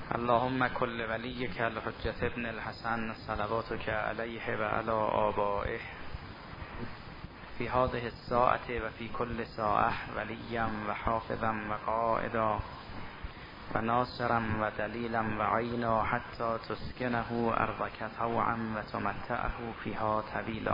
اللهم كل وليك الحجة ابن الحسن صلواتك عليه وعلى آبائه في هذه الساعة وفي كل ساعة وليا وحافظا وقائدا وناصرا ودليلا وعينا حتى تسكنه أرضك طوعا وتمتعه فيها طويلا.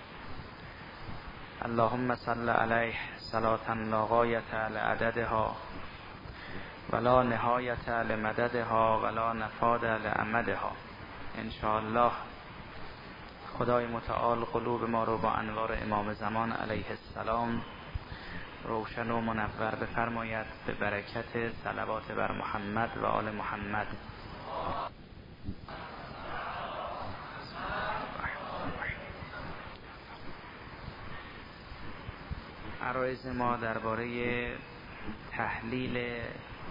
اللهم صل عليه صلاة لا غاية لعددها ولا نهایت لمددها ولا نفاد لامدها ان شاء الله. خدای متعال قلوب ما رو با انوار امام زمان علیه السلام روشن و منور بفرماید به برکت صلوات بر محمد و آل محمد. عرایض ما درباره تحلیل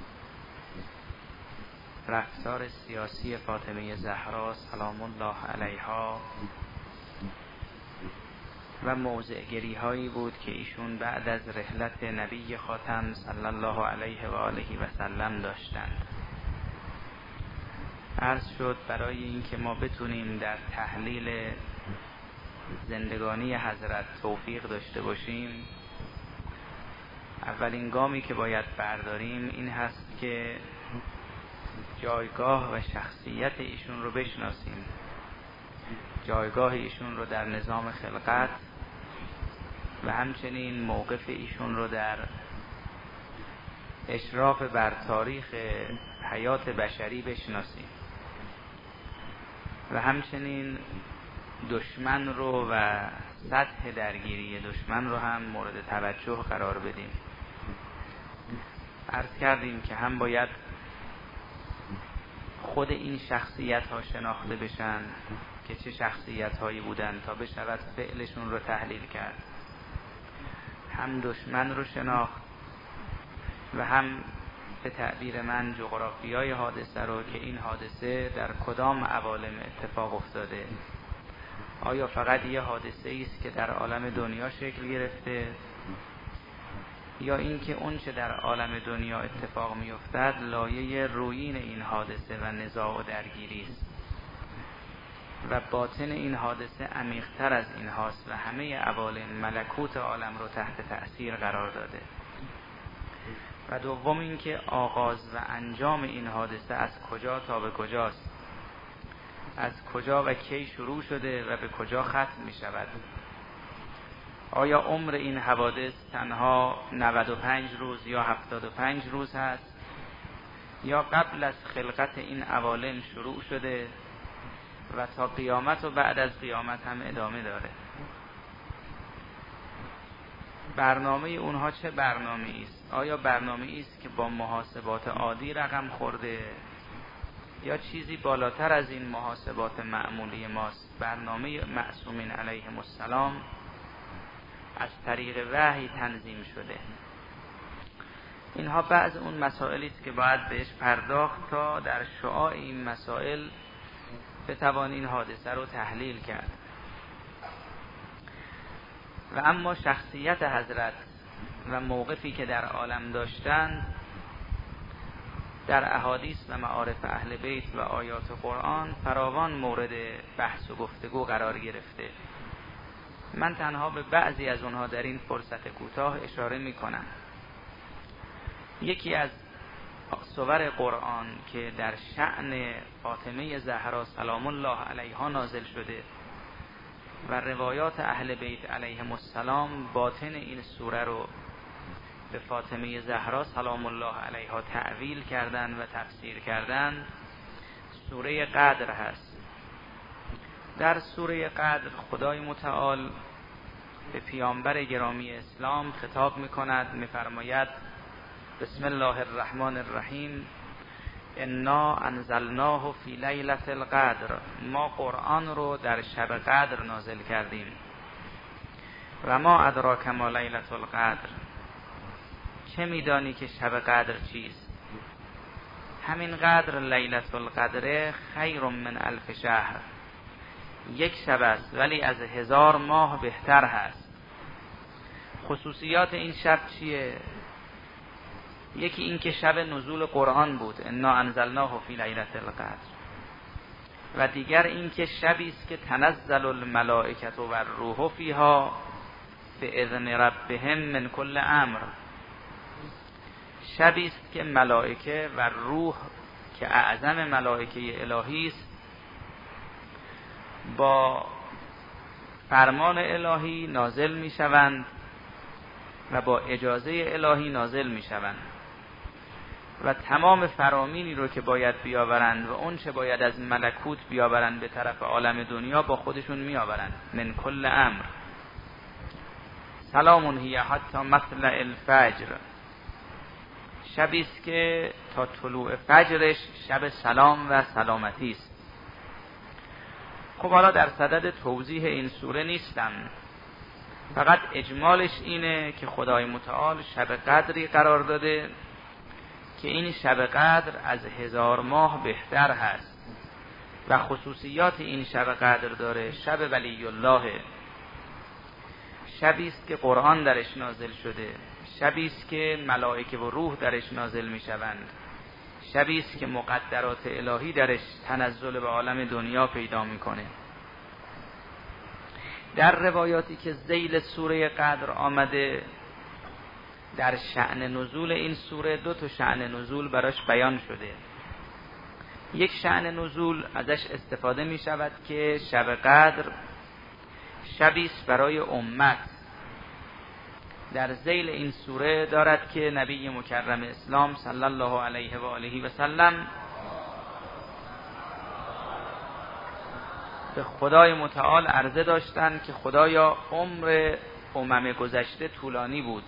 رفتار سیاسی فاطمه زهرا سلام الله علیها و موضع‌گیری هایی بود که ایشون بعد از رحلت نبی خاتم صلی الله علیه و آله و سلم داشتند. عرض شد برای اینکه ما بتونیم در تحلیل زندگانی حضرت توفیق داشته باشیم، اولین گامی که باید برداریم این هست که جایگاه و شخصیت ایشون رو بشناسیم، جایگاه ایشون رو در نظام خلقت و همچنین موقف ایشون رو در اشراف بر تاریخ حیات بشری بشناسیم و همچنین دشمن رو و سطح درگیری دشمن رو هم مورد توجه قرار بدیم. عرض کردیم که هم باید خود این شخصیت ها شناخته بشن که چه شخصیت هایی بودن تا بشود فعلشون رو تحلیل کرد، هم دشمن رو شناخت و هم به تعبیر من جغرافیای حادثه رو که این حادثه در کدام عوالم اتفاق افتاده. آیا فقط یه حادثه است که در عالم دنیا شکل گرفته یا اینکه اون چه در عالم دنیا اتفاق می افتد لایه رویین این حادثه و نزاع و درگیری است و باطن این حادثه عمیق‌تر از این هاست و همه عوالم ملکوت عالم رو تحت تأثیر قرار داده. و دوم اینکه آغاز و انجام این حادثه از کجا تا به کجاست، از کجا و کی شروع شده و به کجا ختم می شود. آیا عمر این حوادث تنها 95 روز یا 75 روز هست یا قبل از خلقت این عوالم شروع شده و تا قیامت و بعد از قیامت هم ادامه داره؟ برنامه اونها چه برنامه است؟ آیا برنامه است که با محاسبات عادی رقم خورده یا چیزی بالاتر از این محاسبات معمولی ماست؟ برنامه معصومین علیهم السلام از طریق وحی تنظیم شده. اینها بعض اون مسائلی است که باید بهش پرداخت تا در شعاع این مسائل بتوان این حادثه رو تحلیل کرد. و اما شخصیت حضرت و موقفی که در عالم داشتند در احادیث و معارف اهل بیت و آیات قرآن فراوان مورد بحث و گفتگو قرار گرفته. من تنها به بعضی از اونها در این فرصت کوتاه اشاره می کنم. یکی از سور قرآن که در شأن فاطمه زهرا سلام الله علیها نازل شده و روایات اهل بیت علیهم السلام باطن این سوره رو به فاطمه زهرا سلام الله علیها تعویل کردن و تفسیر کردن، سوره قدر هست. در سوره قدر خدای متعال به پیامبر گرامی اسلام خطاب می‌کند، می‌فرماید بسم الله الرحمن الرحیم انا انزلناه فی لیلة القدر، ما قرآن رو در شب قدر نازل کردیم. و ما ادراک ما لیلة القدر، چه میدانی که شب قدر چیست؟ همین قدر لیلة القدر خیر من الف شهر، یک شب است ولی از 1000 ماه بهتر هست. خصوصیات این شب چیه؟ یکی این که شب نزول قرآن بود، انا انزلناه فی لیلة القدر، و دیگر این که شبی است که تنزل الملائکة و الروح فیها باذن ربهم من کل امر، شبی است که ملائکه و روح که اعظم ملائکه الهی است با فرمان الهی نازل می شوند و با اجازه الهی نازل می شوند و تمام فرامینی رو که باید بیاورند و اون چه باید از ملکوت بیاورند به طرف عالم دنیا با خودشون می آورند. من کل امر سلام هی حتی مطلع الفجر، شبی است که تا طلوع فجرش شب سلام و سلامتی است. خب حالا در صدد توضیح این سوره نیستم، فقط اجمالش اینه که خدای متعال شب قدری قرار داده که این شب قدر از 1000 ماه بهتر هست و خصوصیات این شب قدر داره. شب ولی الله، شبی است که قرآن درش نازل شده، شبی است که ملائکه و روح درش نازل می شوند، شبی است که مقدرات الهی درش تنزل به عالم دنیا پیدا میکنه. در روایاتی که ذیل سوره قدر آمده در شأن نزول این سوره 2 شأن نزول براش بیان شده. یک شأن نزول ازش استفاده می شود که شب قدر شبی است برای امت. در ذیل این سوره دارد که نبی مکرم اسلام صلی الله علیه و آله و سلم به خدای متعال عرضه داشتند که خدایا عمر امم گذشته طولانی بود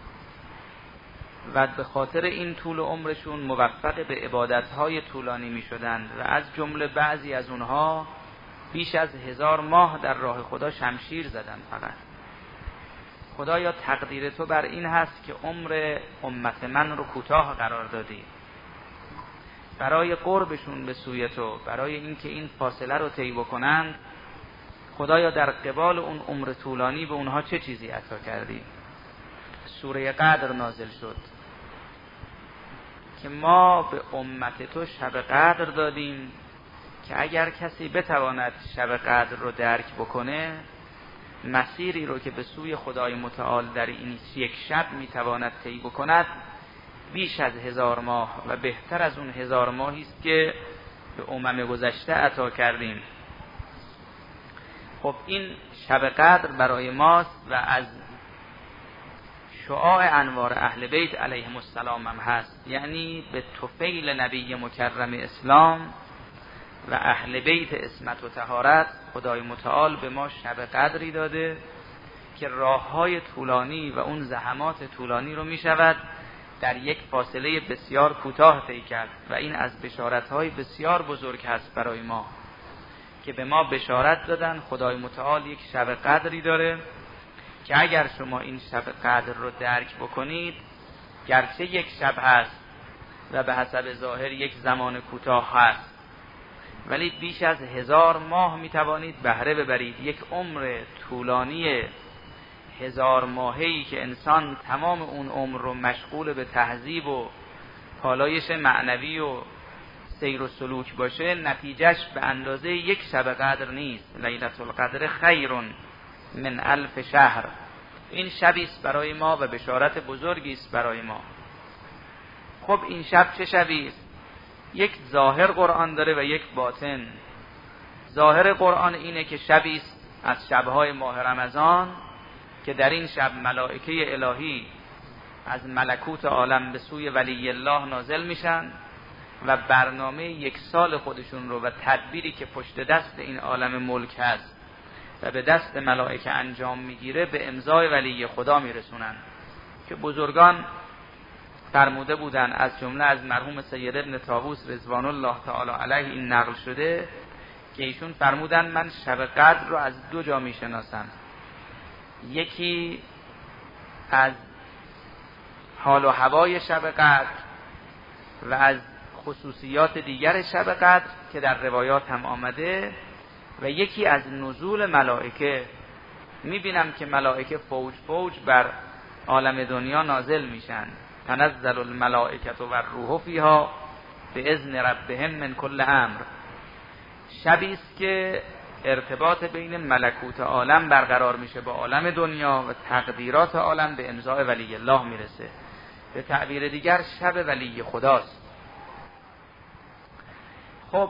و به خاطر این طول عمرشون موفق به عبادتهای طولانی می شدند و از جمله بعضی از اونها بیش از 1000 ماه در راه خدا شمشیر زدند. فقط خدایا تقدیر تو بر این هست که عمر امت من رو کوتاه قرار دادی، برای قربشون به سوی تو، برای اینکه این فاصله رو طی بکنند، خدایا در قبال اون عمر طولانی به اونها چه چیزی عطا کردی؟ سوره قدر نازل شد که ما به امت تو شب قدر دادیم که اگر کسی بتواند شب قدر رو درک بکنه، مسیری رو که به سوی خدای متعال در این یک شب میتواند طی بکند بیش از 1000 ماه و بهتر از اون 1000 ماهی است که به امم گذشته عطا کردیم. خب این شب قدر برای ماست و از شعاع انوار اهل بیت علیهم السلام هم هست، یعنی به طفیل نبی مکرم اسلام و اهل بیت عصمت و طهارت خدای متعال به ما شب قدری داده که راههای طولانی و اون زحمات طولانی رو می شود در یک فاصله بسیار کوتاه طی کرد و این از بشارت‌های بسیار بزرگ هست برای ما که به ما بشارت دادن خدای متعال یک شب قدری داره که اگر شما این شب قدر رو درک بکنید، گرچه یک شب هست و به حسب ظاهر یک زمان کوتاه هست، ولی بیش از 1000 ماه میتوانید بهره ببرید. یک عمر طولانی 1000 ماهی که انسان تمام اون عمر رو مشغول به تهذیب و پالایش معنوی و سیر و سلوک باشه، نتیجهش به اندازه یک شب قدر نیست. لیلة القدر خیر من 1000 شهر. این شبی است برای ما و بشارت بزرگی است برای ما. خب این شب چه شبی است؟ یک ظاهر قرآن داره و یک باطن. ظاهر قرآن اینه که شبی است از شبهای ماه رمضان که در این شب ملائکه الهی از ملکوت عالم به سوی ولی الله نازل میشن و برنامه یک سال خودشون رو و تدبیری که پشت دست این عالم ملک هست و به دست ملائکه انجام میگیره به امضای ولی خدا میرسونن که بزرگان فرموده بودن، از جمله از مرحوم سید ابن طاووس رضوان الله تعالی علیه این نقل شده که ایشون فرمودن من شب قدر رو از 2 جا میشناسم. یکی از حال و هوای شب قدر و از خصوصیات دیگر شب قدر که در روایات هم آمده، و یکی از نزول ملائکه. میبینم که ملائکه فوج فوج بر عالم دنیا نازل میشن تنزل الملائکه و الروح فیها باذن ربهم من کل امر. شبی است که ارتباط بین ملکوت عالم برقرار میشه با عالم دنیا و تقدیرات عالم به امضای ولی الله میرسه. به تعبیر دیگر شب ولی خداست. خب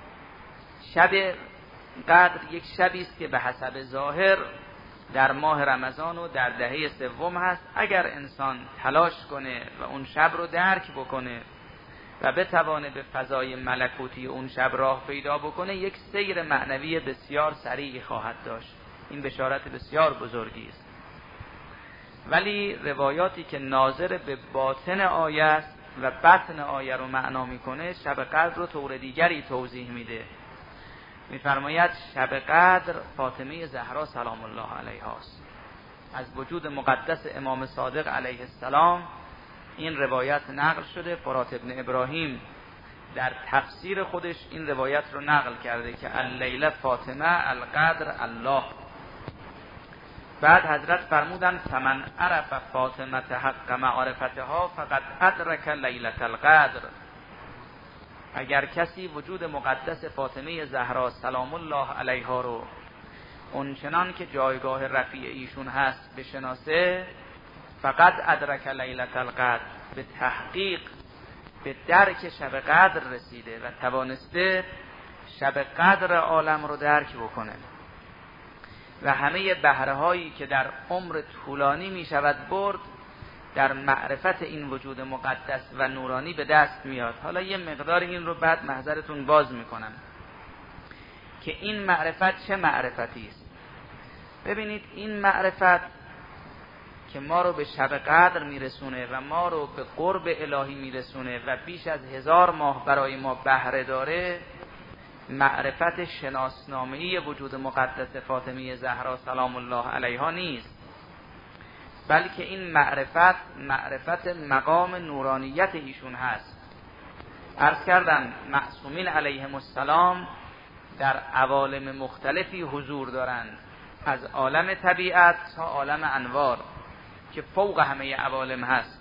شب قدر یک شبی است که به حسب ظاهر در ماه رمضان و در دهه سوم هست. اگر انسان تلاش کنه و اون شب رو درک بکنه و بتوانه به فضای ملکوتی اون شب راه پیدا بکنه، یک سیر معنوی بسیار سریعی خواهد داشت. این بشارت بسیار بزرگی است. ولی روایاتی که ناظر به باطن آیه است و بطن آیه رو معنا میکنه، شب قدر رو طور دیگری توضیح میده. میفرماید شب قدر فاطمه زهرا سلام الله علیها است. از وجود مقدس امام صادق علیه السلام این روایت نقل شده. فرات ابن ابراهیم در تفسیر خودش این روایت رو نقل کرده که اللیله فاطمه القدر الله. بعد حضرت فرمودند فمن عرف فاطمه حق معرفتها فقد ادرک لیلة القدر. اگر کسی وجود مقدس فاطمه زهرا سلام الله علیها رو اونچنان که جایگاه رفیع ایشون هست بشناسه، فقط ادرک لیلة القدر، به تحقیق به درک شب قدر رسیده و توانسته شب قدر عالم رو درک بکنه و همه بهره هایی که در عمر طولانی می شود برد در معرفت این وجود مقدس و نورانی به دست میاد. حالا یه مقدار این رو بعد محضرتون باز میکنم که این معرفت چه معرفتی است. ببینید این معرفت که ما رو به شب قدر میرسونه و ما رو به قرب الهی میرسونه و بیش از 1000 ماه برای ما بهره داره، معرفت شناسنامه‌ای وجود مقدس فاطمه زهرا سلام الله علیها نیست، بلکه این معرفت مقام نورانیت ایشون هست. عرض کردم معصومین علیهم السلام در عوالم مختلفی حضور دارند، از عالم طبیعت تا عالم انوار که فوق همه عوالم هست.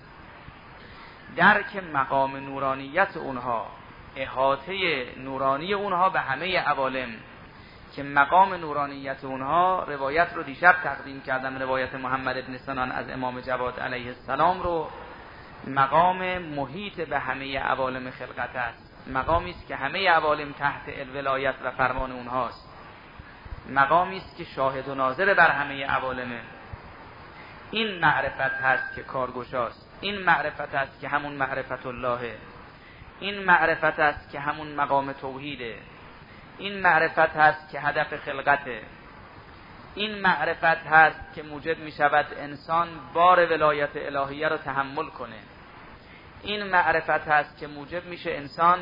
درک مقام نورانیت اونها، احاطه نورانی اونها به همه عوالم که مقام نورانیت اونها، روایت رو دیشب تقدیم کردم، روایت محمد بن سنان از امام جواد علیه السلام رو، مقام محیط به همه عوالم خلقت است. مقامی است که همه عوالم تحت الولایت و فرمان اونهاست. مقامی است که شاهد و ناظر بر همه عوالمه. این معرفت هست که کارگشاست. این معرفت هست که همون معرفت اللهه. این معرفت هست که همون مقام توحیده. این معرفت هست که هدف خلقته. این معرفت هست که موجب می شود انسان بار ولایت الهیه رو تحمل کنه. این معرفت هست که موجب میشه انسان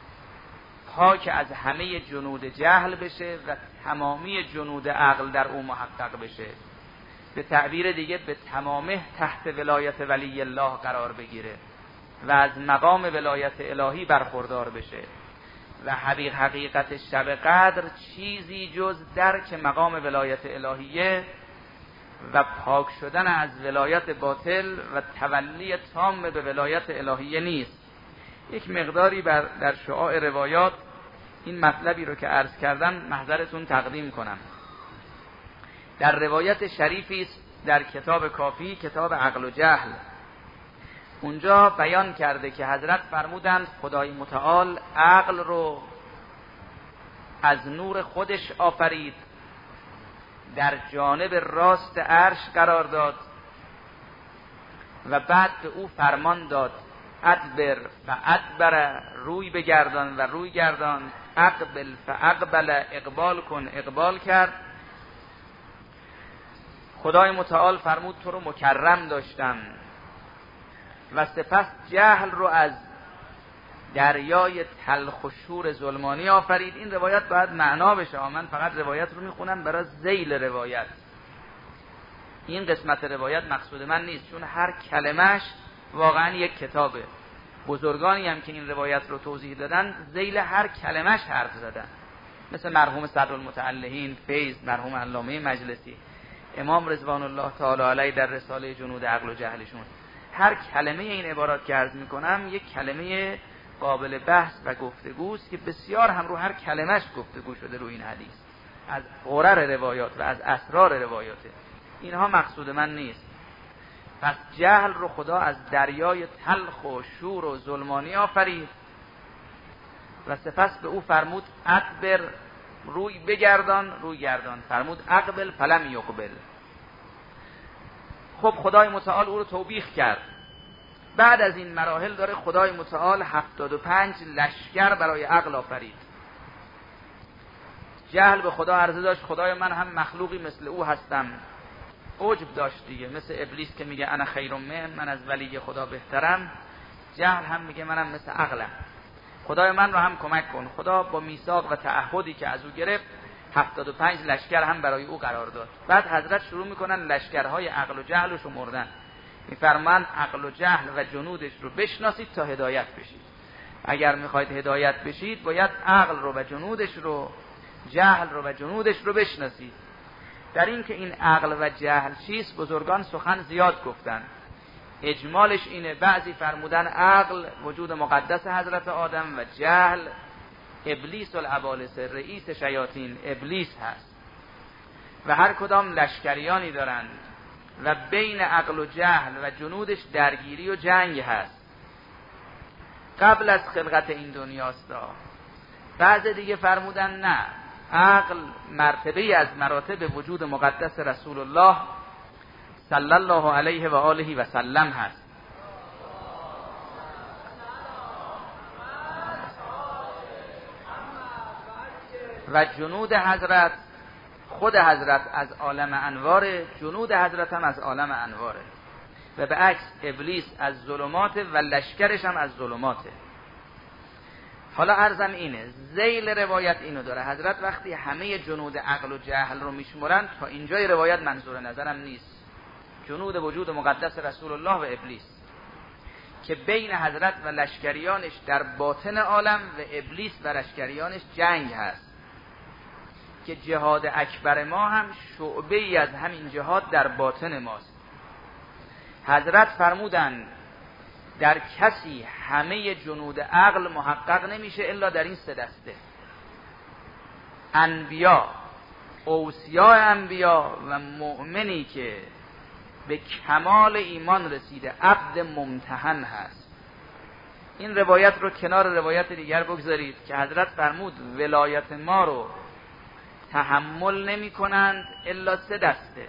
پاک از همه جنود جهل بشه و تمامی جنود عقل در او محقق بشه. به تعبیر دیگه به تمامه تحت ولایت ولی الله قرار بگیره و از مقام ولایت الهی برخوردار بشه. و حقیقت شب قدر چیزی جز درک مقام ولایت الهیه و پاک شدن از ولایت باطل و تولی تام به ولایت الهیه نیست. یک مقداری در شعاع روایات این مطلبی رو که عرض کردم محضرتون تقدیم کنم. در روایت شریفی است در کتاب کافی، کتاب عقل و جهل، اونجا بیان کرده که حضرت فرمودند خدای متعال عقل رو از نور خودش آفرید، در جانب راست عرش قرار داد و بعد به او فرمان داد ادبر و ادبر، روی بگردان و روی گردان، اقبل فاقبل، اقبال کن اقبال کرد. خدای متعال فرمود تو رو مکرم داشتم و سپس جهل رو از دریای تلخ و شور ظلمانی آفرید. این روایت باید معنا بشه، من فقط روایت رو میخونم برای ذیل روایت. این قسمت روایت مقصود من نیست، چون هر کلمش واقعا یک کتابه. بزرگانی هم که این روایت رو توضیح دادن ذیل هر کلمش حرف زدن، مثل مرحوم صدرالمتعلهین فیض، مرحوم علامه مجلسی، امام رضوان الله تعالی علیه در رساله جنود عقل و جهلشون. هر کلمه این عبارات که عرض میکنم یک کلمه قابل بحث و گفتگوست که بسیار هم رو هر کلمش گفتگو شده رو این حدیث، از غرر روایات و از اسرار روایاته. اینها مقصود من نیست. پس جهل رو خدا از دریای تلخ و شور و ظلمانی آفرید و سپس به او فرمود ادبر، روی بگردان، روی گردان. فرمود اقبل فلم یقبل. خب خدای متعال او رو توبیخ کرد. بعد از این مراحل داره خدای متعال 75 لشکر برای عقل آفرید. جهل به خدا عرضه داشت خدای من هم مخلوقی مثل او هستم. عجب داشت دیگه، مثل ابلیس که میگه انا خیر منه، من از ولی خدا بهترم. جهل هم میگه منم مثل عقلم، خدای من رو هم کمک کن. خدا با میثاق و تعهدی که از او گرفت 75 لشکر هم برای او قرار داد. بعد حضرت شروع میکنن لشکرهای عقل و جهل رو شمردن. میفرمان عقل و جهل و جنودش رو بشناسید تا هدایت بشید. اگر میخواید هدایت بشید باید عقل رو و جنودش رو، جهل رو و جنودش رو بشناسید. در این که این عقل و جهل چیست بزرگان سخن زیاد گفتن. اجمالش اینه، بعضی فرمودن عقل وجود مقدس حضرت آدم و جهل ابلیس الابالس، رئیس شیاطین ابلیس هست و هر کدام لشکریانی دارند و بین عقل و جهل و جنودش درگیری و جنگ هست. قبل از خلقت این دنیاست. بعض دیگه فرمودن نه، عقل مرتبه از مراتب وجود مقدس رسول الله صلی الله علیه و آله و سلم هست. و جنود حضرت، خود حضرت از عالم انواره، جنود حضرت هم از عالم انواره و به عکس ابلیس از ظلمات و لشکرش هم از ظلماته. حالا عرضم اینه، ذیل روایت اینو داره، حضرت وقتی همه جنود عقل و جهل رو میشمرن، تا اینجای روایت منظور نظرم نیست، جنود وجود مقدس رسول الله و ابلیس که بین حضرت و لشکریانش در باطن عالم و ابلیس و لشکریانش جنگ هست که جهاد اکبر ما هم شعبه ای از همین جهاد در باطن ماست. حضرت فرمودن در کسی همه جنود عقل محقق نمیشه الا در این سه دسته: انبیا، اوصیاء انبیا و مؤمنی که به کمال ایمان رسیده، عبد ممتحن هست. این روایت رو کنار روایت دیگر بگذارید که حضرت فرمود ولایت ما رو تحمل نمی کنند الا سه دسته: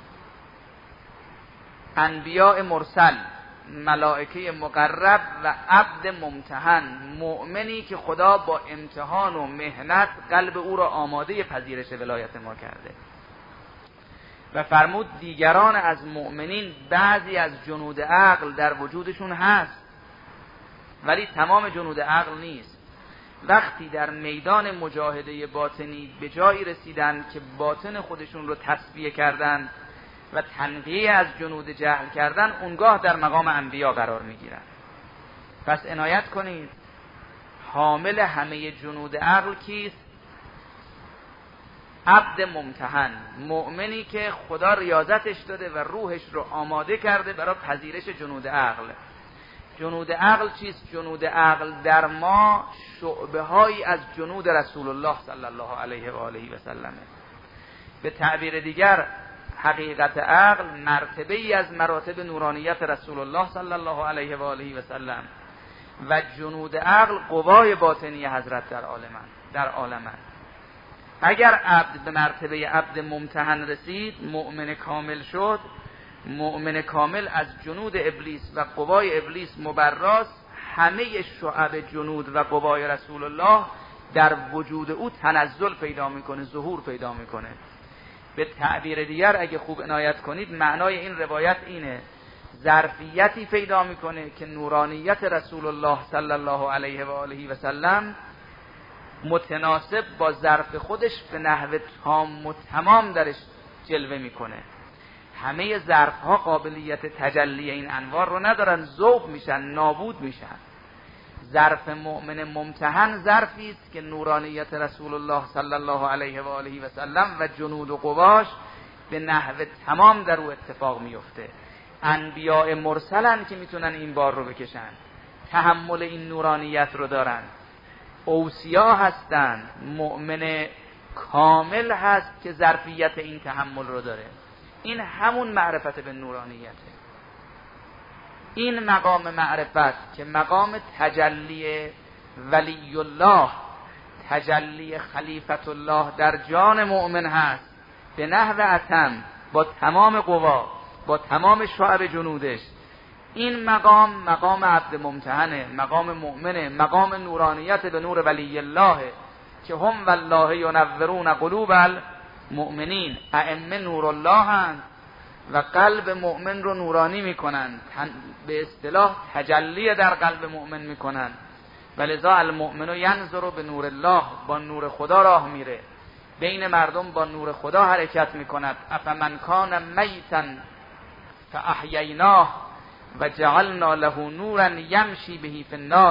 انبیاء مرسل، ملائکه مقرب و عبد ممتحن، مؤمنی که خدا با امتحان و مهنت قلب او را آماده پذیرش ولایت ما کرده. و فرمود دیگران از مؤمنین بعضی از جنود عقل در وجودشون هست ولی تمام جنود عقل نیست. وقتی در میدان مجاهده باطنی به جایی رسیدن که باطن خودشون رو تصفیه کردن و تنقیه از جنود جهل کردن، اونگاه در مقام انبیا قرار میگیرن. پس عنایت کنید، حامل همه جنود عقل کیست؟ عبد ممتحن، مؤمنی که خدا ریاضتش داده و روحش رو آماده کرده برای پذیرش جنود عقل. جنود عقل چیست؟ جنود عقل در ما شعبه هایی از جنود رسول الله صلی الله علیه و آله و سلم. به تعبیر دیگر حقیقت عقل مرتبه ای از مراتب نورانیت رسول الله صلی الله علیه و آله و سلم و جنود عقل قوای باطنی حضرت در عالمن. اگر عبد به مرتبه عبد ممتحن رسید، مؤمن کامل شد، مؤمن کامل از جنود ابلیس و قوای ابلیس مبراست، همه شعب جنود و قوای رسول الله در وجود او تنزل پیدا میکنه، ظهور پیدا میکنه. به تعبیر دیگر اگه خوب عنایت کنید، معنای این روایت اینه: ظرفیتی پیدا میکنه که نورانیت رسول الله صلی الله علیه و آله و سلم متناسب با ظرف خودش به نحو تام و تمام درش جلوه میکنه. همه ظرف ها قابلیت تجلی این انوار رو ندارن، ذوب میشن، نابود میشن. ظرف مؤمن ممتحن ظرفی است که نورانیت رسول الله صلی الله علیه و آله و سلم و جنود و قواش به نحو تمام در او اتفاق میفته. انبیاء مرسلن که میتونن این بار رو بکشن، تحمل این نورانیت رو دارن، اوصیا هستن، مؤمن کامل هست که ظرفیت این تحمل رو داره. این همون معرفت به نورانیته. این مقام معرفت که مقام تجلی ولی الله، تجلی خلیفت الله در جان مؤمن هست، به نحو اتم، با تمام قوا، با تمام شعب جنودش. این مقام عبد ممتحنه، مقام مؤمنه، مقام نورانیت به نور ولی الله که هم والله ینورون قلوب المؤمنین. ائمه نور الله هستند و قلب مؤمن رو نورانی میکنن، به اصطلاح تجلی در قلب مؤمن میکنن. ولذا المؤمن ینظر به نور الله، با نور خدا راه میره، بین مردم با نور خدا حرکت میکند. افمن کان میتا فاحییناه و جعلنا له نورا یمشی به فی الناس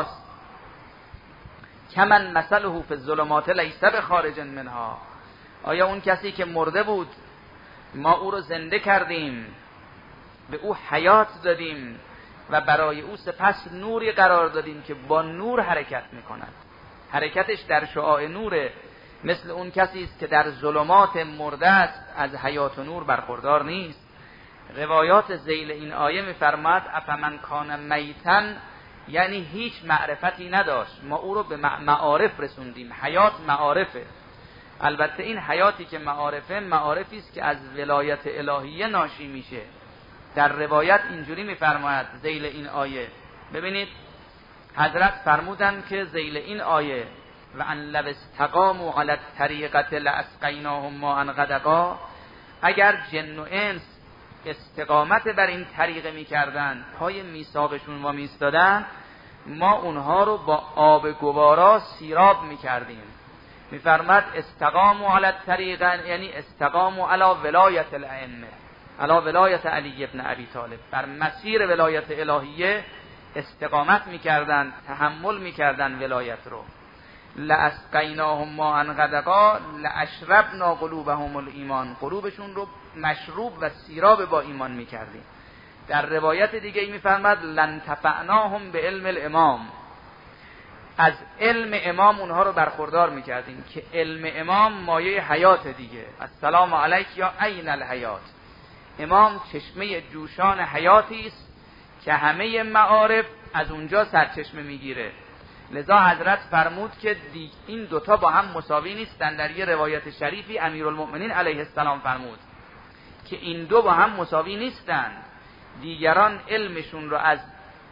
کمن مثله فی الظلمات لیس بخارج منها. آیا اون کسی که مرده بود ما او رو زنده کردیم، به او حیات دادیم و برای او سپس نوری قرار دادیم که با نور حرکت میکند، حرکتش در شعاع نوره، مثل اون کسی است که در ظلمات مرده است، از حیات و نور برخوردار نیست. روایات ذیل این آیه میفرماد افمن کان میتا، یعنی هیچ معرفتی نداشت، ما او رو به معارف رسوندیم. حیات معارفه. البته این حیاتی که معارفه، معارفی است که از ولایت الهیه ناشی میشه. در روایت اینجوری میفرماید ذیل این آیه، ببینید حضرت فرمودن که ذیل این آیه و ان لو استقاموا علی الطریقة لاسقیناهم ماء غدقا، اگر جن و انس استقامت بر این طریقه میکردن، پای میثاقشون وا میستادن، ما اونها رو با آب گوارا سیراب میکردیم. میفرماد استقاموا علی الطریقه، یعنی استقاموا علی ولایت الائمه، علی ولایت علی ابن ابی طالب، بر مسیر ولایت الهیه استقامت میکردن، تحمل میکردن ولایت رو. لاسقیناهم ماء غدقا لاشربنا قلوبهم الایمان، قلوبشون رو مشروب و سیراب با ایمان میکردیم. در روایت دیگه میفرماد لن تفعناهم به علم الامام، از علم امام اونها رو برخوردار میکردیم که علم امام مایه حیات دیگه. السلام علیک یا عین الحیات. امام چشمه جوشان حیاتی است که همه معارف از اونجا سرچشمه میگیره. لذا حضرت فرمود که این دوتا با هم مساوی نیستن. در یه روایت شریفی امیرالمؤمنین علیه السلام فرمود که این دو با هم مساوی نیستن. دیگران علمشون رو از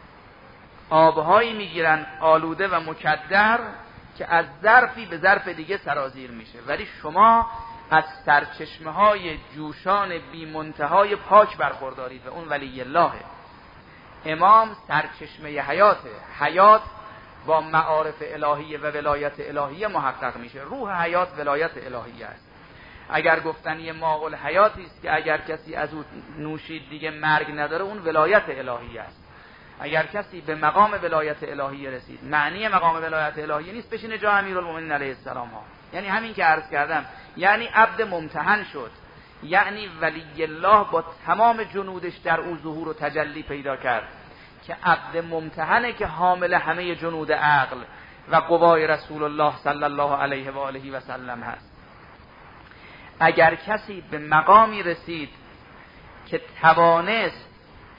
آبهایی میگیرن آلوده و مکدر که از ظرفی به ظرف دیگه سرازیر میشه، ولی شما از سرچشمه های جوشان بی منتهای پاک برخوردارید و اون ولی الله. امام سرچشمه حیاته، حیات با معارف الهیه و ولایت الهیه محقق میشه. روح حیات ولایت الهیه است. اگر گفتن یه ماء الحیاتی است که اگر کسی از اون نوشید دیگه مرگ نداره، اون ولایت الهیه است. اگر کسی به مقام ولایت الهیه رسید، معنی مقام ولایت الهیه نیست بشینه جا امیرالمومنین علیه السلام ها، یعنی همین که عرض کردم، یعنی عبد ممتحن شد، یعنی ولی الله با تمام جنودش در او ظهور و تجلی پیدا کرد که عبد ممتحنه که حامل همه جنود عقل و قوای رسول الله صلی الله علیه و آله و سلم هست. اگر کسی به مقامی رسید که توانست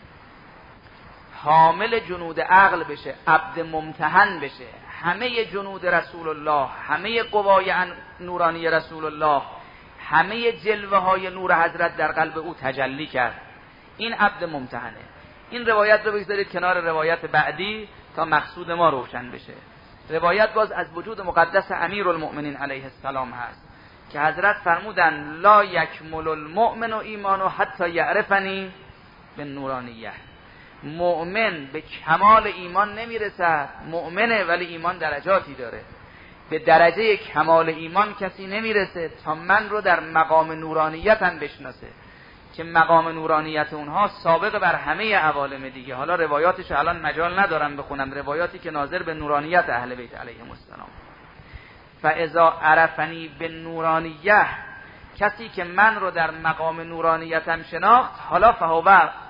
حامل جنود عقل بشه، عبد ممتحن بشه، همه جنود رسول الله، همه قوای نورانی رسول الله، همه جلوه های نور حضرت در قلب او تجلی کرد، این عبد ممتحنه. این روایت رو بگذارید کنار روایت بعدی تا مقصود ما روشن بشه. روایت باز از وجود مقدس امیرالمؤمنین علیه السلام هست که حضرت فرمودن لا یکمل المؤمن و ایمانو حتی یعرفنی بالنورانیه. مؤمن به کمال ایمان نمیرسد، مؤمنه ولی ایمان درجاتی داره. به درجه کمال ایمان کسی نمیرسه تا من رو در مقام نورانیت هم بشناسه که مقام نورانیت اونها سابق بر همه عوالم دیگه. حالا روایاتش الان مجال ندارم بخونم، روایاتی که ناظر به نورانیت اهل بیت علیهم السلام. فاذا عرفنی بالنورانیه، کسی که من رو در مقام نورانیتم شناخت، حالا فهو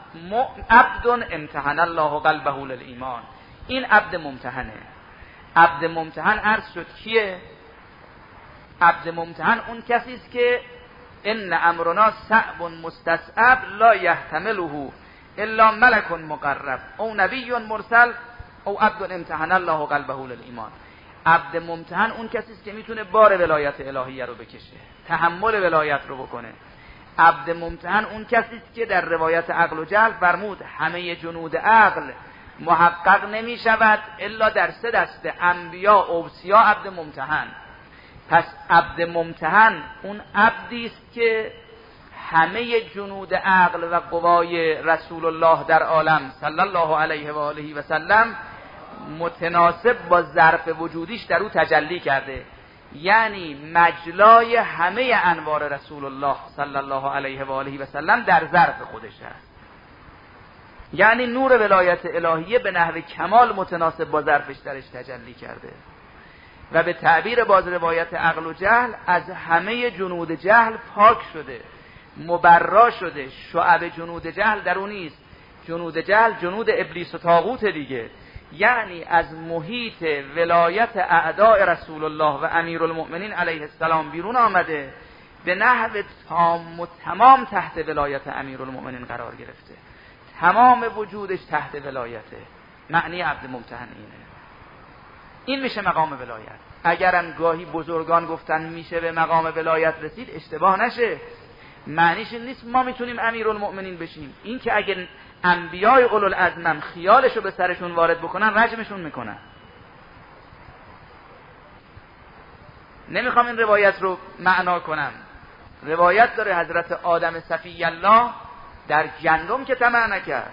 عبد امتحن الله قلبه للایمان. این عبد ممتحنه. عبد ممتحن عرض شد کیه؟ عبد ممتحن اون کسی است که ان امرنا صعب مستصعب لا یحتمله الا ملک مقرب او نبی مرسل او عبد امتحن الله قلبه للایمان. عبد ممتحن اون کسی است که میتونه بار ولایت الهیه رو بکشه، تحمل ولایت رو بکنه. عبد ممتحن اون کسی است که در روایت عقل و جهل فرمود همه جنود عقل محقق نمی شود الا در 3 دسته: انبیا، اوصیا، عبد ممتحن. پس عبد ممتحن اون عبدی است که همه جنود عقل و قوای رسول الله در عالم صلی الله علیه و آله و سلم متناسب با ظرف وجودیش در او تجلی کرده، یعنی مجلای همه انوار رسول الله صلی الله علیه و آله و سلم در ظرف خودش هست. یعنی نور ولایت الهیه به نحو کمال متناسب با ظرفش درش تجلی کرده و به تعبیر باز روایت عقل و جهل از همه جنود جهل پاک شده، مبرا شده. شعب جنود جهل در اون نیست. جنود جهل جنود ابلیس و طاغوت دیگه، یعنی از محیط ولایت اعداء رسول الله و امیرالمؤمنین علیه السلام بیرون آمده، به نحو تام و تمام تحت ولایت امیرالمؤمنین قرار گرفته، تمام وجودش تحت ولایته. معنی عبد ممتحن اینه. این میشه مقام ولایت. اگرم گاهی بزرگان گفتن میشه به مقام ولایت رسید، اشتباه نشه. معنیش این نیست ما میتونیم امیرالمؤمنین بشیم. این که اگر انبیای اولوالعزم خیالشو به سرشون وارد بکنن رجمشون میکنن. نمیخوام این روایت رو معنا کنم. روایت داره حضرت آدم صفی الله در گندم که طمع نکرد،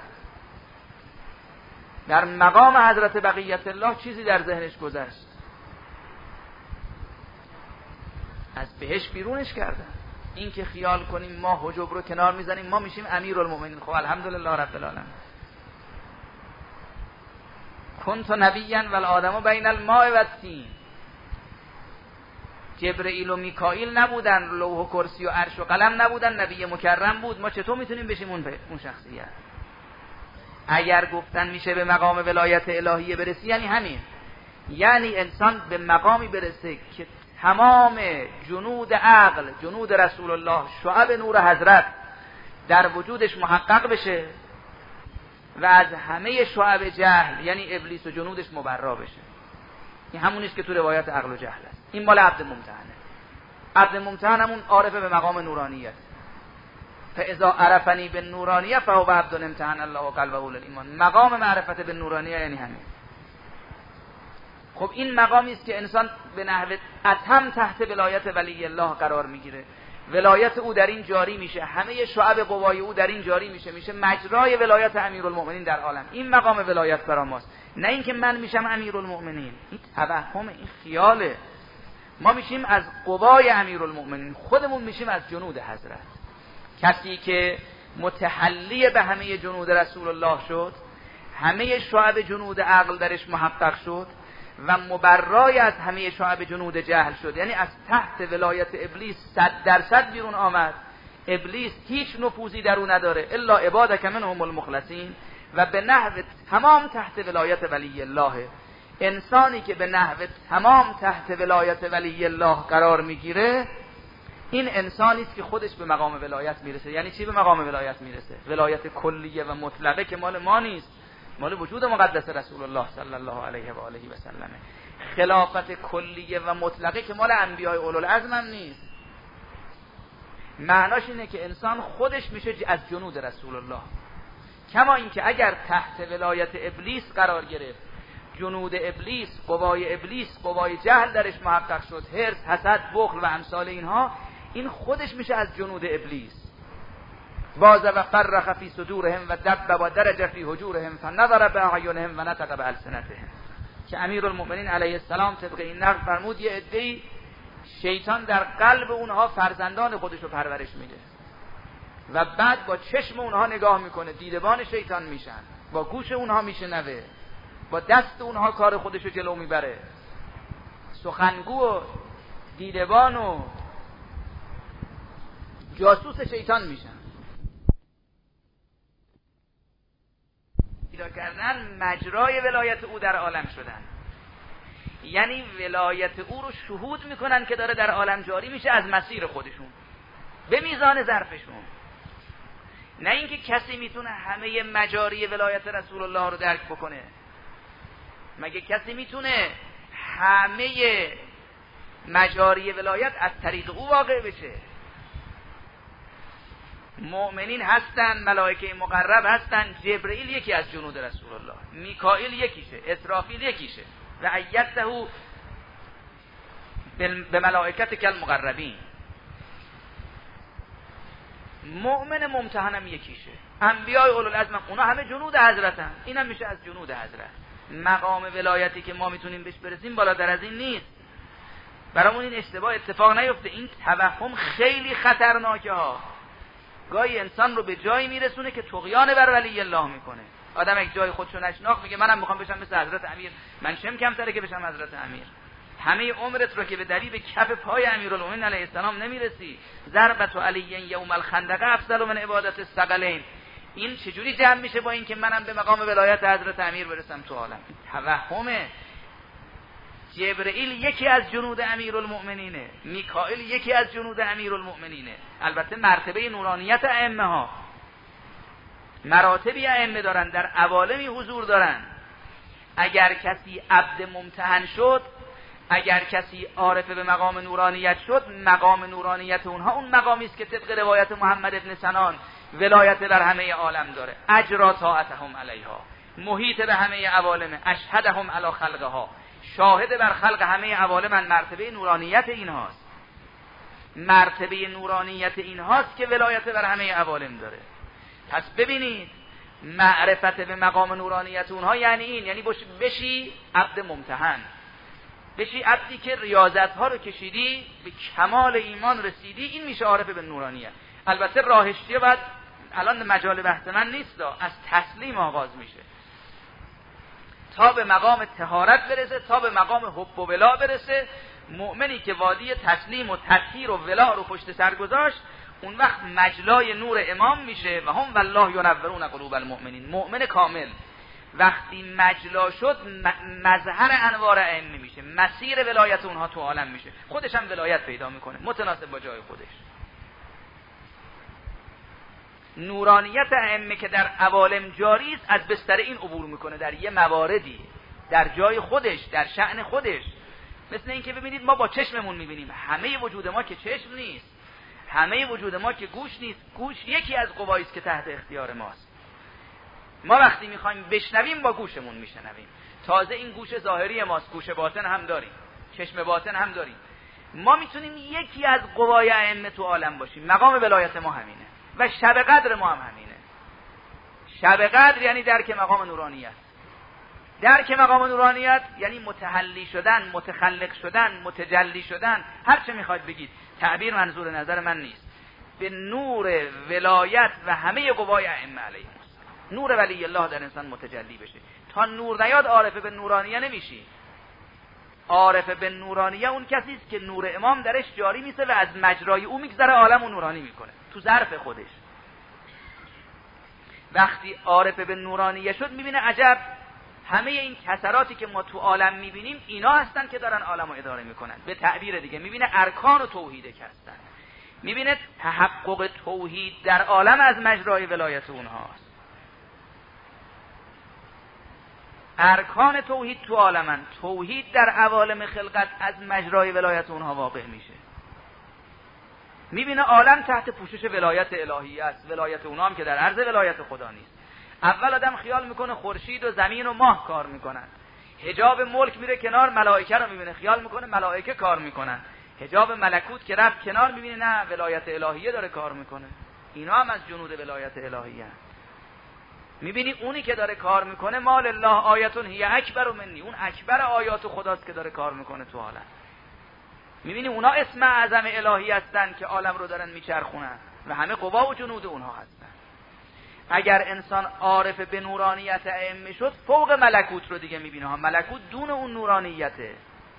در مقام حضرت بقیت الله چیزی در ذهنش گذشت، از بهش بیرونش کردن. این که خیال کنیم ما حجب رو کنار میزنیم ما میشیم امیرالمؤمنین، خب الحمدلله رب العالمین. کنت نبیا والآدم بین الماء و الطین. جبرئیل و میکائیل نبودن، لوح و کرسی و عرش و قلم نبودن، نبی مکرم بود. ما چطور میتونیم بشیم اون شخصیت؟ اگر گفتن میشه به مقام ولایت الهیه برسی، یعنی همین، یعنی انسان به مقامی برسه که تمام جنود عقل، جنود رسول الله، شعب نور حضرت در وجودش محقق بشه و از همه شعب جهل یعنی ابلیس و جنودش مبرا بشه. این همونیست که تو روایت عقل و جهل است. این مال عبد ممتحنه. عبد ممتحن همون عارفه به مقام نورانیت. فاذا عرفنی بالنورانیه فهو عبد امتحن الله قلبه للایمان. مقام معرفت به نورانیه یعنی همین. خب این مقامی است که انسان به نحو اتم تحت ولایت ولی الله قرار میگیره. ولایت او در این جاری میشه، همه شعب قوای او در این جاری میشه مجرای ولایت امیرالمؤمنین در عالم. این مقام ولایت برای ماست، نه اینکه من میشم امیرالمؤمنین. این توهم، این خیاله. ما میشیم از قوای امیرالمؤمنین، خودمون میشیم از جنود حضرت. کسی که متحلی به همه جنود رسول الله شد، همه شعب جنود عقل درش محقق شد و مبرای از همه شعب جنود جهل شد، یعنی از تحت ولایت ابلیس 100% بیرون آمد. ابلیس هیچ نفوذی در او نداره الا عبادک منهم المخلصین، و به نحو تمام تحت ولایت ولی الله. انسانی که به نحو تمام تحت ولایت ولی الله قرار میگیره، این انسانی است که خودش به مقام ولایت میرسه. یعنی چی به مقام ولایت میرسه؟ ولایت کلیه و مطلقه که مال ما نیست، مال وجود مقدس رسول الله صلی الله علیه و آله و سلم. خلافت کلیه و مطلقه که مال انبیای اولوالعزم هم نیست. معناش اینه که انسان خودش میشه از جنود رسول الله. کما اینکه اگر تحت ولایت ابلیس قرار گرفت، جنود ابلیس، قوای ابلیس، قوای جهل درش محقق شد، حرص، حسد، بخل و امثال اینها، این خودش میشه از جنود ابلیس. باز و فرخ فی صدورهم و دب و درج فی حجورهم فنظر باعینهم و نطق بالسنتهم. که امیرالمؤمنین علیه السلام طبق این نقل فرمود یه عده‌ای شیطان در قلب اونها فرزندان خودش رو پرورش میده و بعد با چشم اونها نگاه میکنه، دیدبان شیطان میشن، با گوش اونها میشنوه، با دست اونها کار خودش رو جلو میبره، سخنگو و دیدبان و جاسوس شیطان میشن. پیدا کردن مجرای ولایت او در عالم شدن، یعنی ولایت او رو شهود میکنن که داره در عالم جاری میشه از مسیر خودشون به میزان ظرفشون. نه اینکه کسی میتونه همه مجاری ولایت رسول الله رو درک بکنه. مگه کسی میتونه همه مجاری ولایت از طریق او واقع بشه؟ مؤمنین هستن، ملائکه مقرب هستن، جبرئیل یکی از جنود رسول الله، میکائیل یکیشه، اسرافیل یکیشه، و ایته به ملائکت کل مقربین. مؤمن ممتحنم یکیشه، انبیاء اولوالعزم اونا همه جنود حضرتن، اینم میشه از جنود حضرت. مقام ولایتی که ما میتونیم بهش برسیم بالاتر از این نیست. برامون این اشتباه اتفاق نیفته. این توهم خیلی خطرناکه ها. گاهی انسان رو به جایی میرسونه که طغیان بر ولی الله میکنه. آدم یک جای خودشو نشناخت میگه منم میخوام بشم مثل حضرت امیر. من چم کمتره که بشم حضرت امیر؟ همه عمرت رو که به دلیل کف پای امیرالمومنین علیه السلام نمیرسی. ضربت علی یوم الخندق افضل من عبادت الثقلین. این چجوری جمع میشه با این که منم به مقام ولایت حضرت امیر برسم تو عالم؟ توهمه. جبرئیل یکی از جنود امیرالمؤمنینه، میکائیل یکی از جنود امیرالمؤمنینه. البته مرتبه نورانیت ائمه ها، مراتبی ائمه دارن، در عوالمی حضور دارن. اگر کسی عبد ممتحن شد، اگر کسی عارف به مقام نورانیت شد، مقام نورانیت اونها اون مقامی است که طبق روایت محمد ابن سنان ولایت بر همه عالم داره. اجرا طاعتهم علیها، محیط به همه عوالم، اشهدهم علی خلقها، شاهد بر خلق همه عوالم. مرتبه نورانیت اینهاست، مرتبه نورانیت اینهاست که ولایت بر همه عوالم داره. پس ببینید معرفت به مقام نورانیت اونها یعنی این، یعنی بشی عبد ممتحن، بشی عبدی که ریاضت ها رو کشیدی، به کمال ایمان رسیدی، این میشه عارف به نورانیت. البته راهش چیه؟ بعد الان مجال بحث من نیست، از تسلیم آغاز میشه تا به مقام طهارت برسه، تا به مقام حب و ولا برسه. مؤمنی که وادی تسلیم و تطهیر و ولا رو پشت سر گذاشت، اون وقت مجلای نور امام میشه و هم والله ینورون قلوب المؤمنین. مؤمن کامل وقتی مجلا شد مظهر انوار ائمه میشه، مسیر ولایت اونها تو عالم میشه، خودش هم ولایت پیدا میکنه متناسب با جای خودش. نورانیت ائمه که در عوالم جاری است از بستر این عبور میکنه در یه مواردی، در جای خودش، در شأن خودش. مثل این که ببینید ما با چشممون میبینیم، همه وجود ما که چشم نیست، همه وجود ما که گوش نیست. گوش یکی از قوایی است که تحت اختیار ماست. ما وقتی میخوایم بشنویم با گوشمون میشنویم. تازه این گوش ظاهری ماست، گوش باطن هم داریم، چشم باطن هم داریم. ما میتونیم یکی از قوای ائمه تو عالم باشیم. مقام ولایت ما همینه و شب قدر ما هم همینه. شب قدر یعنی درک مقام نورانیت. درک مقام نورانیت یعنی متحلی شدن، متخلق شدن، متجلی شدن، هر چه میخواید بگید. تعبیر منظور نظر من نیست. به نور ولایت و همه قوای ائمه علیهم السلام، نور ولی الله در انسان متجلی بشه. تا نور نیاد عارف به نورانیه نمیشی. عارف به نورانیه اون کسی است که نور امام درش جاری میشه و از مجرای او میگذره، عالم و نورانی میکنه تو ظرف خودش. وقتی عارف به نورانیه شد میبینه عجب، همه این کسراتی که ما تو عالم میبینیم اینا هستن که دارن عالم رو اداره میکنن. به تعبیر دیگه میبینه ارکان و توحیده که هستن، میبینه تحقق توحید در عالم از مجرای ولایت اونهاست. ارکان توحید تو عالمن، توحید در عوالم خلقت از مجرای ولایت اونها واقع میشه. میبینه عالم تحت پوشش ولایت الهی است، ولایت اونها هم که در عرض ولایت خدا نیست. اول آدم خیال میکنه خورشید و زمین و ماه کار میکنن، حجاب ملک میره کنار، ملائکه رو میبینه خیال میکنه ملائکه کار میکنن. حجاب ملکوت که رفت کنار میبینه نه، ولایت الهیه داره کار میکنه. اینا هم از جنود ولایت الهیه. میبینی اونی که داره کار میکنه مال الله آیتون هی اکبر منی، اون اکبر آیات خداست که داره کار میکنه تو عالم. میبینی اونا اسم اعظم الهی هستن که عالم رو دارن میچرخونن و همه قوا و جنود اونها هستن. اگر انسان عارف به نورانیت ائمه شد، فوق ملکوت رو دیگه میبینه ها. ملکوت دون اون نورانیته.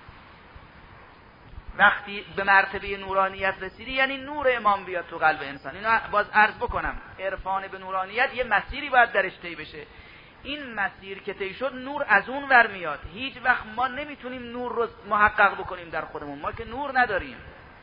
وقتی به مرتبه نورانیت رسیدی یعنی نور امام بیاد تو قلب انسان. اینو باز عرض بکنم، عرفان به نورانیت یه مسیری باید درش طی بشه. این مسیر که طی شد نور از اون ور میاد. هیچ وقت ما نمیتونیم نور رو محقق بکنیم در خودمون، ما که نور نداریم.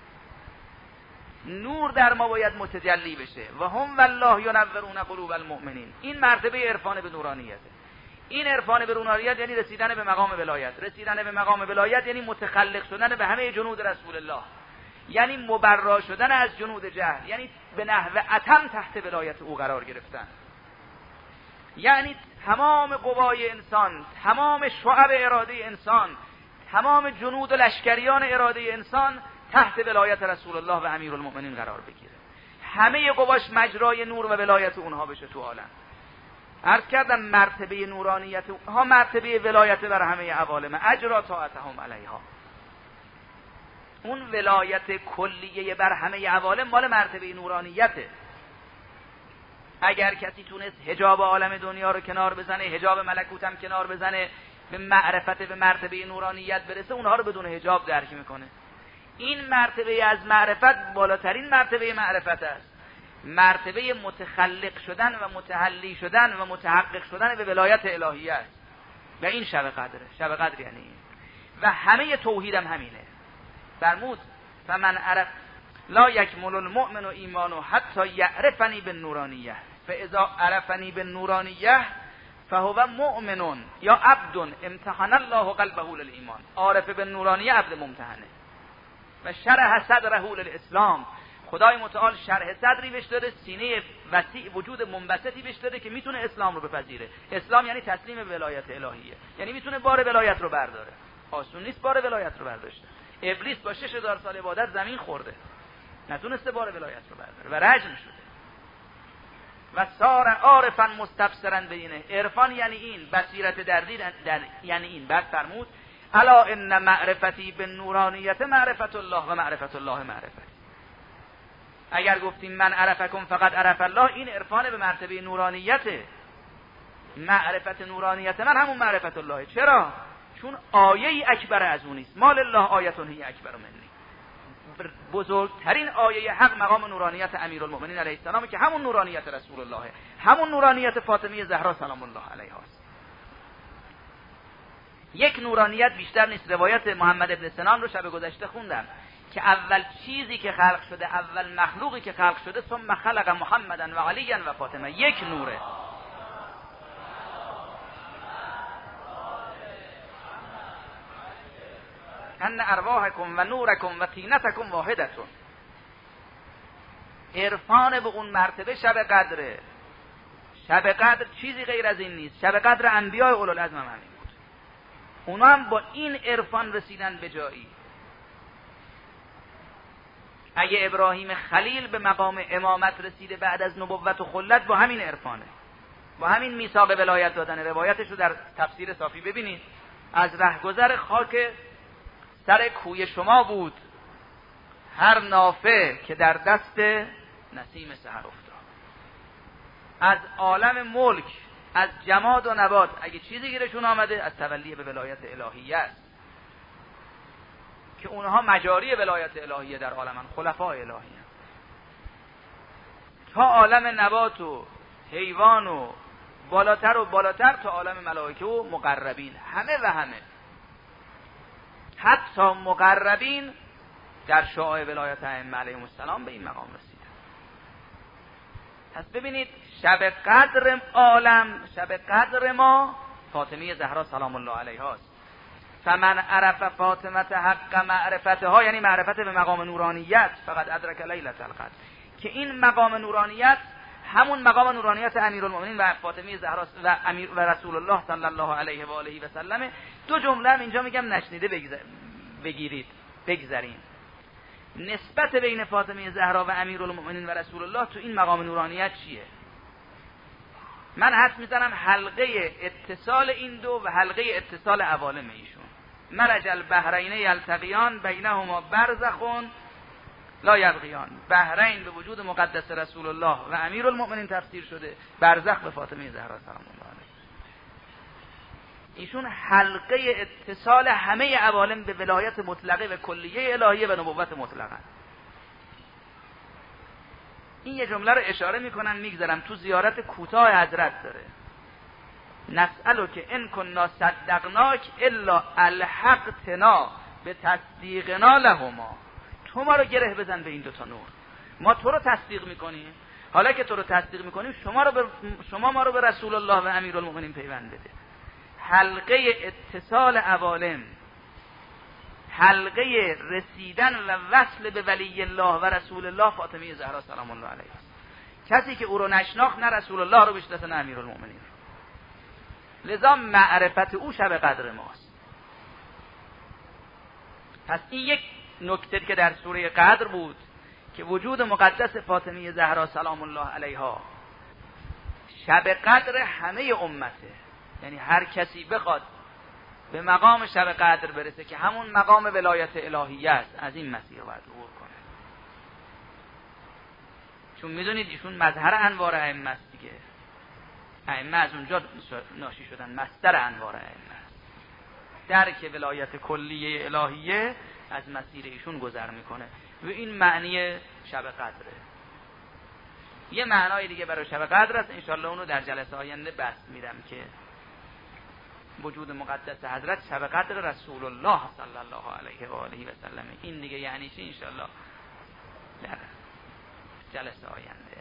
نور در ما باید متجلی بشه. و هم والله ینورون قلوب المؤمنین. این مرتبه عرفان به نورانیته. این عرفان به نورانیت یعنی رسیدن به مقام ولایت. رسیدن به مقام ولایت یعنی متخلق شدن به همه جنود رسول الله، یعنی مبرا شدن از جنود جهل، یعنی به نحو اتم تحت ولایت او قرار گرفتن، یعنی تمام قوای انسان، تمام شعب اراده انسان، تمام جنود و لشکریان اراده انسان تحت ولایت رسول الله و امیرالمؤمنین قرار بگیره. همه قواش مجرای نور و ولایت اونها بشه تو عالم. عرض کردم مرتبه نورانیت اونها مرتبه ولایت بر همه عوالم، اجرا طاعتهم علیها. اون ولایت کلیه بر همه عوالم مال مرتبه نورانیته. اگر کسی تونست حجاب عالم دنیا رو کنار بزنه، حجاب ملکوت هم کنار بزنه، به معرفت، به مرتبه نورانیت برسه، اونها رو بدون حجاب درک میکنه. این مرتبه از معرفت بالاترین مرتبه معرفت است. مرتبه متخلق شدن و متحلی شدن و متحقق شدن به ولایت الهیه است. و این شب قدره. شب قدر یعنی این. و همه توحید هم همینه. فرمود فمن عرف لا یکمل المؤمن ایمانه حتی یعرفنی بالنورانیه فاذا عرفنی بالنورانیه فهو مؤمن یا عبد امتحن الله قلبه للایمان. عارف بالنورانیه عبد ممتحنه. و شرح صدره للاسلام. خدای متعال شرح صدری بهش داده، سینه وسیع، وجود منبسطی بهش داده که میتونه اسلام رو بپذیره. اسلام یعنی تسلیم ولایت الهیه، یعنی میتونه بار ولایت رو برداره. آسون نیست بار ولایت رو برداشته. ابلیس با 6000 سال عبادت زمین خورده، نتونسته بار ولایت رو برداره و رجم شده. و صار عارفا مستبصرا بینه. عرفان یعنی این، بصیرت در یعنی این. بعد فرمود الا ان معرفتی بالنورانیت معرفت الله و معرفت الله معرفتی. اگر گفتیم من عرفکم فقط عرف الله، این عرفان به مرتبه نورانیته. معرفت نورانیت من همون معرفت الله. چرا؟ چون آیه اکبر از اون نیست. مال الله آیتون هی اکبر منی. بزرگترین آیه حق مقام نورانیت امیرالمؤمنین علیه السلام که همون نورانیت رسول الله، همون نورانیت فاطمه زهرا سلام الله علیها است. یک نورانیت بیشتر نیست. روایت محمد ابن سنان رو شب گذشته خوندم که اول چیزی که خلق شده، اول مخلوقی که خلق شده، ثم خلق محمدن و علیًا و فاطمه، یک نوره. ان ارواحکم و نورکم و طینتکم واحدتون. عرفان به اون مرتبه شب قدره. شب قدر چیزی غیر از این نیست. شب قدر انبیاء اولوالعزم هم همین بود. اونا هم با این عرفان رسیدن به جایی. اگه ابراهیم خلیل به مقام امامت رسیده بعد از نبوت و خلت، با همین عرفانه، با همین میثاق ولایت دادن. روایتش رو در تفسیر صافی ببینید. از رهگذر خاک سر کوی شما بود هر نافه که در دست نسیم سحر افتاد. از عالم ملک، از جماد و نبات اگه چیزی گیرشون آمده، از تولی به ولایت الهیه است که اونها مجاری ولایت الهیه در عالمن، خلفای الهی هم. تا عالم نبات و حیوان و بالاتر و بالاتر تا عالم ملائکه و مقربین، همه و همه، حتی مقربین در شعاع ولایت ائمه علیهم السلام به این مقام رسیدن. پس ببینید شب قدر عالم، شب قدر ما فاطمه زهرا سلام الله علیها است. فمن عرف فاطمه حق معرفتها، یعنی معرفت به مقام نورانیت، فقط ادرک لیلة القدر، که این مقام نورانیت همون مقام نورانیت امیرالمؤمنین و فاطمه زهرا و رسول الله صلی الله علیه و آله و سلم. دو جمله هم اینجا میگم نشنیده بگذارین. نسبت بین فاطمه زهرا و امیرالمؤمنین و رسول الله تو این مقام نورانیت چیه؟ من حدس میزنم حلقه اتصال این دو و حلقه اتصال عوالم ایشون. مرج البحرین یلتقیان بینهما برزخ لا یبغیان. بحرین به وجود مقدس رسول الله و امیرالمؤمنین تفسیر شده، برزخ به فاطمه زهرا سلام الله علیها. ایشون حلقه اتصال همه عوالم به ولایت مطلقه و کلیه الهیه و نبوت مطلقه. این یه جمله رو اشاره میکنن میگذارم، تو زیارت کوتاه حضرت داره. نسألک ان کنا صدقناک الا الحقتنا به تصدیقنا لهما. تو ما رو گره بزن به این دوتا نور. ما تو رو تصدیق میکنیم، حالا که تو رو تصدیق میکنیم شما ما رو به رسول الله و امیرالمومنین پیوند بده. حلقه اتصال عوالم، حلقه رسیدن و وصل به ولی الله و رسول الله فاطمه زهرا سلام الله علیها. کسی که او رو نشناخت نه رسول الله رو بشناسه نه امیرالمومنین. لذا معرفت او شب قدر ماست. پس این یک نکته که در سوره قدر بود که وجود مقدس فاطمه زهرا سلام الله علیها شب قدر همه امته، یعنی هر کسی بخواد به مقام شب قدر برسه که همون مقام ولایت الهیه است، از این مسیر باید عبور کنه. چون میدونید ایشون مظهر انوار ائمه است دیگه. ائمه از اونجا ناشی شدن، مصدر انوار ائمه است. درک ولایت کلیه الهیه از مسیر ایشون گذر میکنه و این معنی شب قدره. یه معنای دیگه برای شب قدر است، انشالله اونو در جلسه آینده بحث میدم که وجود مقدس حضرت شب قدر رسول الله صلی الله علیه و آله و سلم. این دیگه یعنی چی؟ انشالله در جلسه آینده.